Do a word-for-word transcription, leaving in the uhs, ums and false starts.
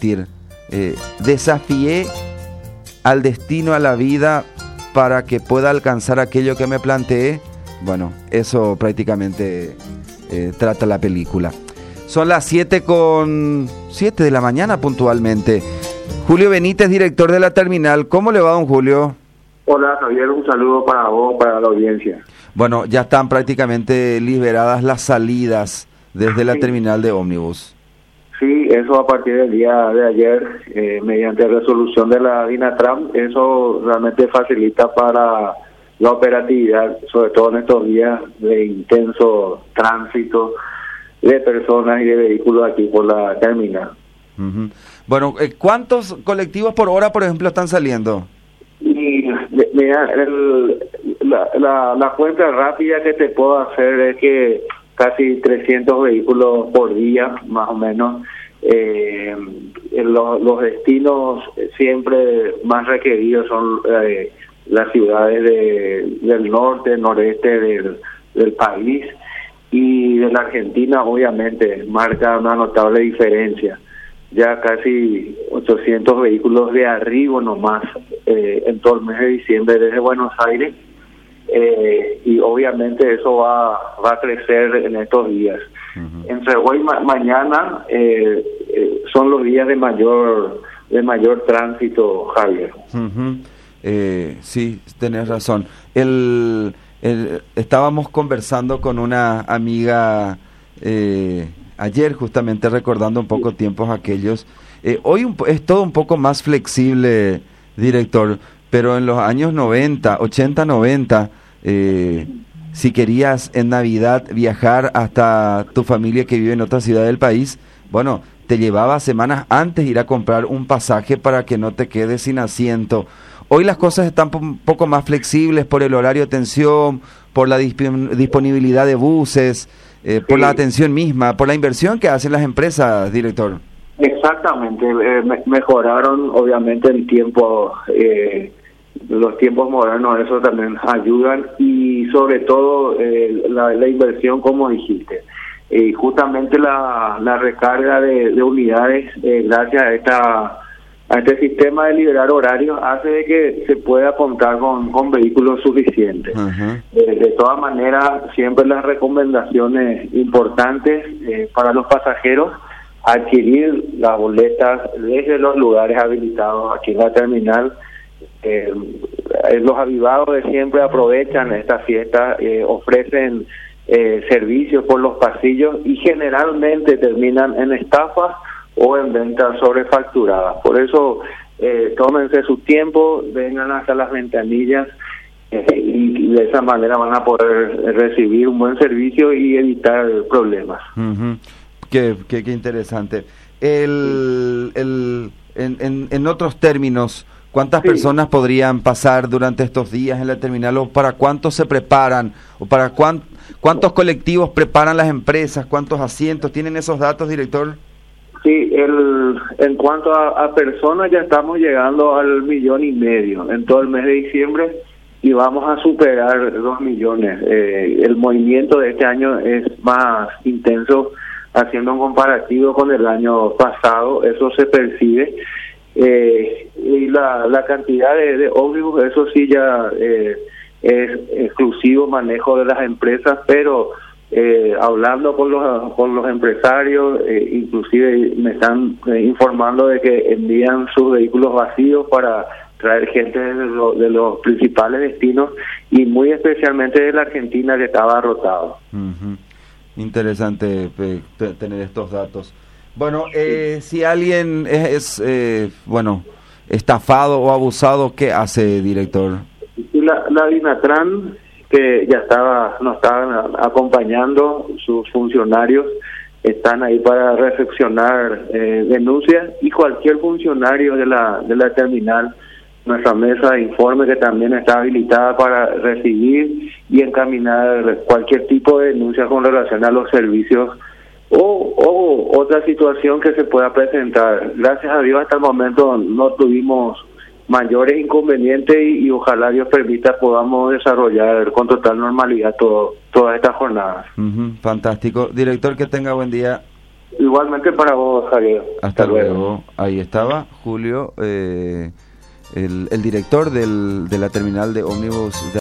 compartir. Eh, desafié al destino, a la vida, para que pueda alcanzar aquello que me planteé. Bueno, eso prácticamente eh, trata la película. Son las siete con siete de la mañana puntualmente. Julio Benítez, director de la terminal. ¿Cómo le va, don Julio? Hola, Javier, un saludo para vos, para la audiencia. Bueno, ya están prácticamente liberadas las salidas desde la sí. terminal de ómnibus. Sí, eso a partir del día de ayer, eh, mediante resolución de la DINATRAN, eso realmente facilita para la operatividad, sobre todo en estos días de intenso tránsito de personas y de vehículos aquí por la terminal. Uh-huh. Bueno, ¿cuántos colectivos por hora, por ejemplo, están saliendo? Y mira, el, la, la, la cuenta rápida que te puedo hacer es que casi trescientos vehículos por día, más o menos. Eh, los, los destinos siempre más requeridos son eh, las ciudades de, del norte, noreste del, del país, y de la Argentina obviamente marca una notable diferencia. Ya casi ochocientos vehículos de arribo nomás eh, en todo el mes de diciembre desde Buenos Aires, eh, y obviamente eso va, va a crecer en estos días. Uh-huh. Entre hoy y ma- mañana eh, eh, son los días de mayor de mayor tránsito, Javier. Uh-huh. Eh, sí, tenés razón. El, el, estábamos conversando con una amiga eh, ayer, justamente recordando un poco tiempos aquellos. Eh, hoy un, es todo un poco más flexible, director, pero en los años noventa, ochenta, noventa, eh, si querías en Navidad viajar hasta tu familia que vive en otra ciudad del país, bueno, te llevaba semanas antes ir a comprar un pasaje para que no te quedes sin asiento. Hoy las cosas están un poco más flexibles por el horario de atención, por la disp- disponibilidad de buses, eh, por sí. la atención misma, por la inversión que hacen las empresas, director. Exactamente, eh, me- mejoraron obviamente el tiempo, eh, los tiempos modernos, eso también ayudan, y sobre todo eh, la, la inversión, como dijiste. Y justamente la, la recarga de, de unidades, eh, gracias a esta a este sistema de liberar horarios, hace de que se pueda contar con, con vehículos suficientes. Uh-huh. Eh, de todas maneras, siempre las recomendaciones importantes eh, para los pasajeros: adquirir las boletas desde los lugares habilitados aquí en la terminal. Eh, los avivados de siempre aprovechan esta fiesta, eh, ofrecen eh, servicios por los pasillos y generalmente terminan en estafas o en ventas sobrefacturadas. Por eso, eh, tómense su tiempo, vengan hasta las ventanillas, eh, y, y de esa manera van a poder recibir un buen servicio y evitar problemas. Uh-huh. Qué, qué, qué interesante. El, el, en, en, en otros términos, ¿cuántas sí. personas podrían pasar durante estos días en la terminal, o para cuántos se preparan, o para cuán, cuántos colectivos preparan las empresas, cuántos asientos? ¿Tienen esos datos, director? Sí, el, en cuanto a, a personas, ya estamos llegando al millón y medio en todo el mes de diciembre y vamos a superar dos millones. Eh, el movimiento de este año es más intenso, haciendo un comparativo con el año pasado, eso se percibe. Eh, y la, la cantidad de, de ómnibus, eso sí ya eh, es exclusivo manejo de las empresas, pero eh, hablando con los con los empresarios, eh, inclusive me están eh, informando de que envían sus vehículos vacíos para traer gente de, lo, de los principales destinos, y muy especialmente de la Argentina, que estaba abarrotado. Uh-huh. Interesante eh, t- tener estos datos. Bueno, eh, si alguien es, es eh, bueno, estafado o abusado, ¿qué hace, director? La, la DINATRAN, que ya estaba, nos estaban acompañando, sus funcionarios están ahí para recepcionar eh, denuncias, y cualquier funcionario de la de la terminal, nuestra mesa de informe, que también está habilitada para recibir y encaminar cualquier tipo de denuncia con relación a los servicios o, o otra situación que se pueda presentar. Gracias a Dios hasta el momento no tuvimos mayores inconvenientes y, y ojalá Dios permita podamos desarrollar con total normalidad todo, todas estas jornadas. Uh-huh, fantástico. Director, que tenga buen día. Igualmente para vos, Javier. Hasta, Hasta luego. luego. Ahí estaba Julio, eh, el, el director del, de la terminal de ómnibus de